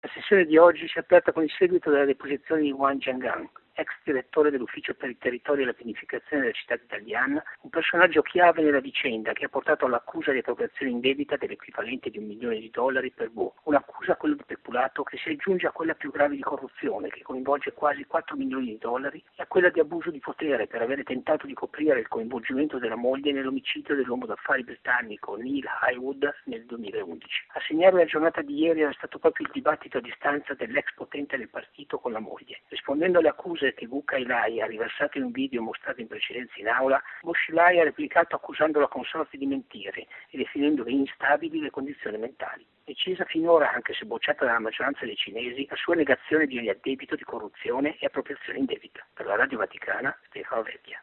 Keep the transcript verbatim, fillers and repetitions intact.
La sessione di oggi si è aperta con il seguito della deposizione di Wang Jiangang, ex direttore dell'Ufficio per il Territorio e la Pianificazione della città di Dalian, un personaggio chiave nella vicenda che ha portato all'accusa di appropriazione indebita dell'equivalente di un milione di dollari per Wu, un'accusa, quella di peculato, che si aggiunge a quella più grave di corruzione, che coinvolge quasi quattro milioni di dollari, e a quella di abuso di potere per avere tentato di coprire il coinvolgimento della moglie nell'omicidio dell'uomo d'affari britannico Neil Highwood nel duemilaundici. A segnare la giornata di ieri era stato proprio il dibattito a distanza dell'ex potente del partito con la moglie. Rispondendo alle accuse che Wu Kai-lai ha riversato in un video mostrato in precedenza in aula, Wu Xilai ha replicato accusando la consorte di mentire e definendo instabili le condizioni mentali. Decisa finora, anche se bocciata dalla maggioranza dei cinesi, la sua negazione di ogni addebito di corruzione e appropriazione indebita. Per la Radio Vaticana, Stefano Vecchia.